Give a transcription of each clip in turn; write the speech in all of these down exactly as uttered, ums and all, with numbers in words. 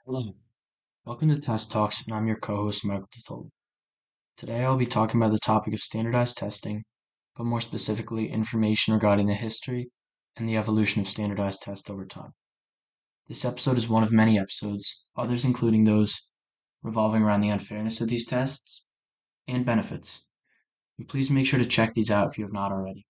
Hello, welcome to Test Talks, and I'm your co-host Michael Tuttle. Today I'll be talking about the topic of standardized testing, but more specifically information regarding the history and the evolution of standardized tests over time. This episode is one of many episodes, others including those revolving around the unfairness of these tests and benefits. And please make sure to check these out if you have not already.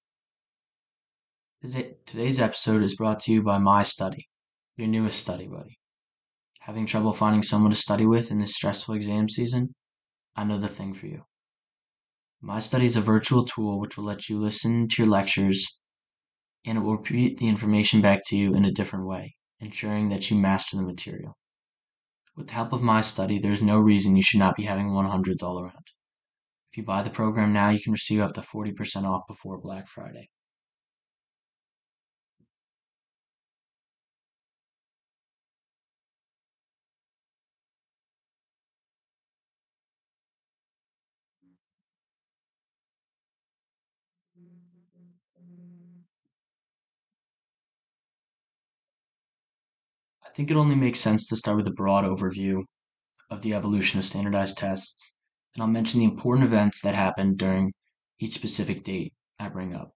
Today's episode is brought to you by My Study, your newest study buddy. Having trouble finding someone to study with in this stressful exam season? I know the thing for you. My Study is a virtual tool which will let you listen to your lectures and it will repeat the information back to you in a different way, ensuring that you master the material. With the help of My Study, there is no reason you should not be having one hundreds all around. If you buy the program now, you can receive up to forty percent off before Black Friday. I think it only makes sense to start with a broad overview of the evolution of standardized tests, and I'll mention the important events that happened during each specific date I bring up.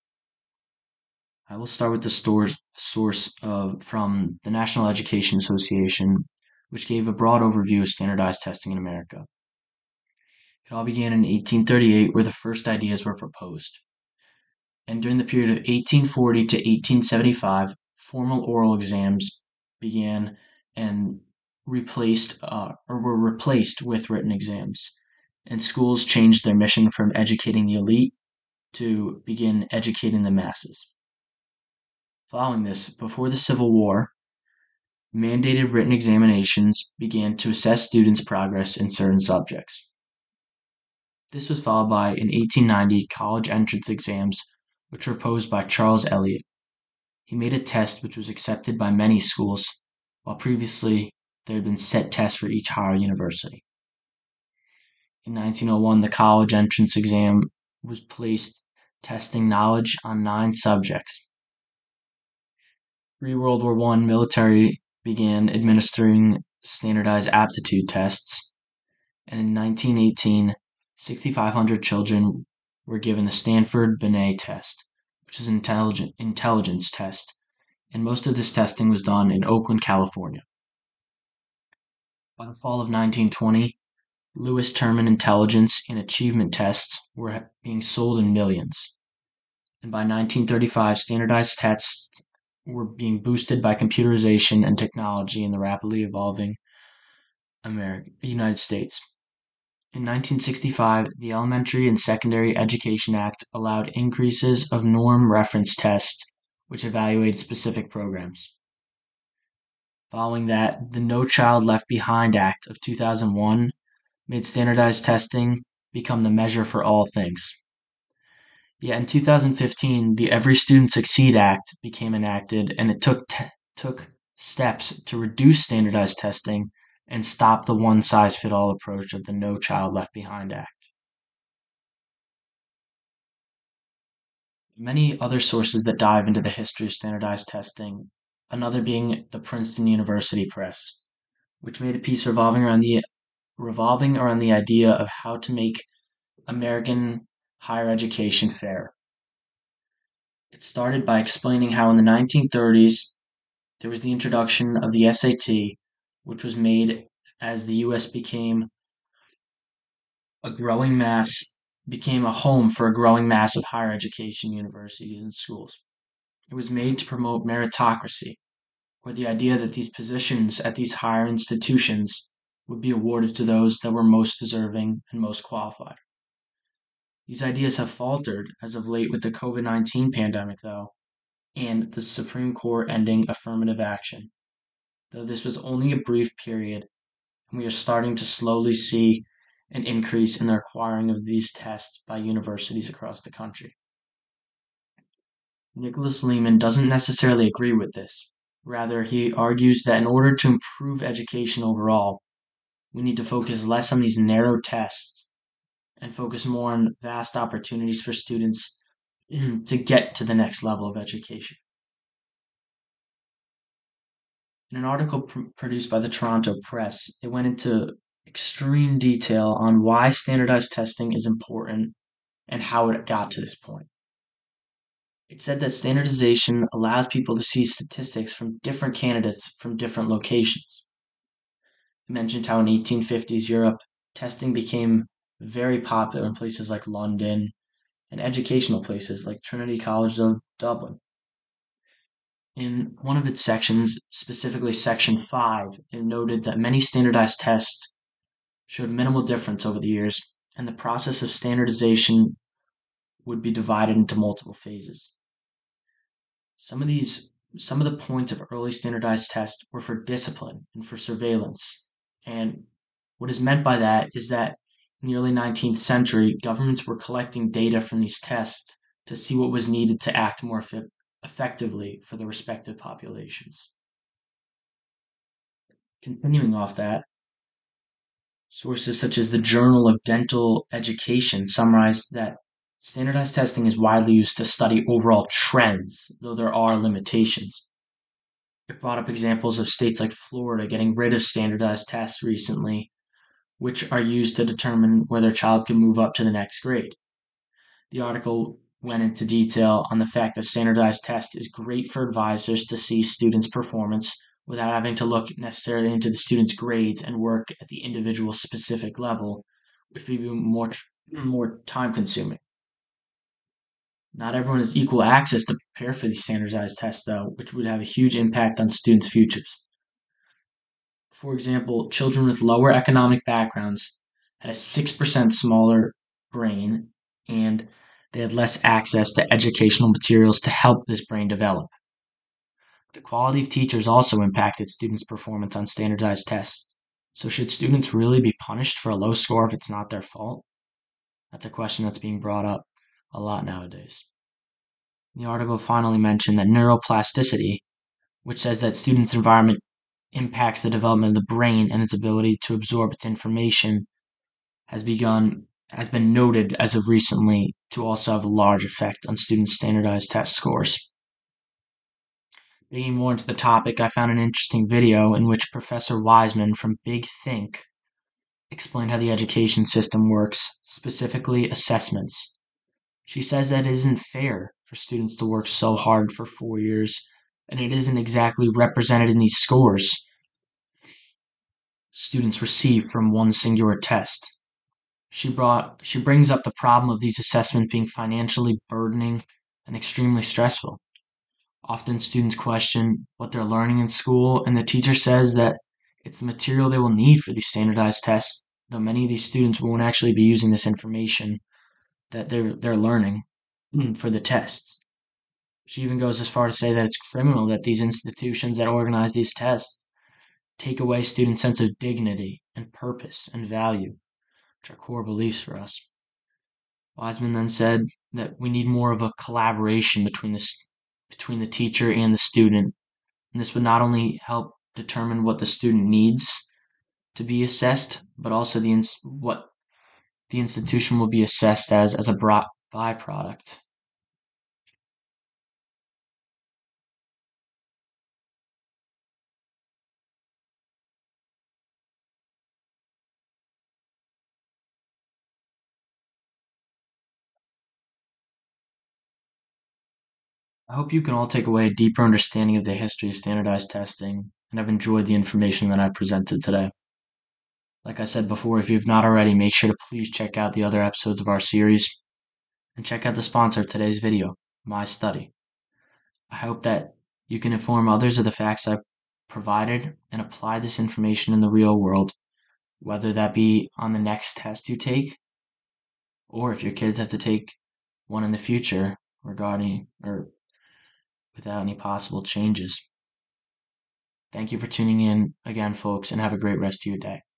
I will start with the stores, source of from the National Education Association, which gave a broad overview of standardized testing in America. It all began in eighteen thirty-eight, where the first ideas were proposed. And during the period of eighteen forty to eighteen seventy-five, formal oral exams began and replaced uh, or were replaced with written exams. And schools changed their mission from educating the elite to begin educating the masses. Following this, before the Civil War, mandated written examinations began to assess students' progress in certain subjects. This was followed by, in eighteen ninety, college entrance exams, which were proposed by Charles Eliot. He made a test which was accepted by many schools, while previously there had been set tests for each higher university. In nineteen oh one, the college entrance exam was placed, testing knowledge on nine subjects. Pre-World War One, military began administering standardized aptitude tests, and in nineteen eighteen, six thousand five hundred children were given the Stanford Binet test, which is an intelligent, intelligence test, and most of this testing was done in Oakland, California. By the fall of nineteen twenty, Lewis Terman intelligence and achievement tests were being sold in millions, and by nineteen thirty-five, standardized tests were being boosted by computerization and technology in the rapidly evolving America, United States. In nineteen sixty-five, the Elementary and Secondary Education Act allowed increases of norm reference tests which evaluated specific programs. Following that, the No Child Left Behind Act of two thousand one made standardized testing become the measure for all things. Yet in two thousand fifteen, the Every Student Succeed Act became enacted, and it took te- took steps to reduce standardized testing and stop the one-size-fit-all approach of the No Child Left Behind Act. Many other sources that dive into the history of standardized testing, another being the Princeton University Press, which made a piece revolving around the revolving around the idea of how to make American higher education fair. It started by explaining how in the nineteen thirties there was the introduction of the S A T, which was made as the U S became a growing mass became a home for a growing mass of higher education universities and schools. It was made to promote meritocracy, or the idea that these positions at these higher institutions would be awarded to those that were most deserving and most qualified. These ideas have faltered as of late with the COVID nineteen pandemic, though, and the Supreme Court ending affirmative action, though this was only a brief period, and we are starting to slowly see an increase in the requiring of these tests by universities across the country. Nicholas Lehman doesn't necessarily agree with this. Rather, he argues that in order to improve education overall, we need to focus less on these narrow tests and focus more on vast opportunities for students mm, <clears throat> to get to the next level of education. In an article pr- produced by the Toronto Press, it went into extreme detail on why standardized testing is important and how it got to this point. It said that standardization allows people to see statistics from different candidates from different locations. It mentioned how in eighteen fifties Europe, testing became very popular in places like London and educational places like Trinity College of Dublin. In one of its sections, specifically section five, it noted that many standardized tests showed minimal difference over the years, and the process of standardization would be divided into multiple phases. Some of these some of the points of early standardized tests were for discipline and for surveillance. And what is meant by that is that in the early nineteenth century, governments were collecting data from these tests to see what was needed to act more effi- effectively for the respective populations. Continuing off that, sources such as the Journal of Dental Education summarized that standardized testing is widely used to study overall trends, though there are limitations. It brought up examples of states like Florida getting rid of standardized tests recently, which are used to determine whether a child can move up to the next grade. The article went into detail on the fact that standardized test is great for advisors to see students' performance without having to look necessarily into the students' grades and work at the individual specific level, which would be more more time consuming. Not everyone has equal access to prepare for these standardized tests, though, which would have a huge impact on students' futures. For example, children with lower economic backgrounds had a six percent smaller brain and they had less access to educational materials to help this brain develop. The quality of teachers also impacted students' performance on standardized tests. So, should students really be punished for a low score if it's not their fault? That's a question that's being brought up a lot nowadays. The article finally mentioned that neuroplasticity, which says that students' environment impacts the development of the brain and its ability to absorb its information, has begun has been noted as of recently to also have a large effect on students' standardized test scores. Digging more into the topic, I found an interesting video in which Professor Wiseman from Big Think explained how the education system works, specifically assessments. She says that it isn't fair for students to work so hard for four years, and it isn't exactly represented in these scores students receive from one singular test. She brought she brings up the problem of these assessments being financially burdening and extremely stressful. Often students question what they're learning in school, and the teacher says that it's the material they will need for these standardized tests, though many of these students won't actually be using this information that they're they're learning for the tests. She even goes as far to say that it's criminal that these institutions that organize these tests take away students' sense of dignity and purpose and value, which are core beliefs for us. Wiseman then said that we need more of a collaboration between the, between the teacher and the student. And this would not only help determine what the student needs to be assessed, but also the ins- what the institution will be assessed as as a bro- byproduct. I hope you can all take away a deeper understanding of the history of standardized testing and have enjoyed the information that I presented today. Like I said before, if you have not already, make sure to please check out the other episodes of our series and check out the sponsor of today's video, My Study. I hope that you can inform others of the facts I've provided and apply this information in the real world, whether that be on the next test you take or if your kids have to take one in the future regarding or without any possible changes. Thank you for tuning in again, folks, and have a great rest of your day.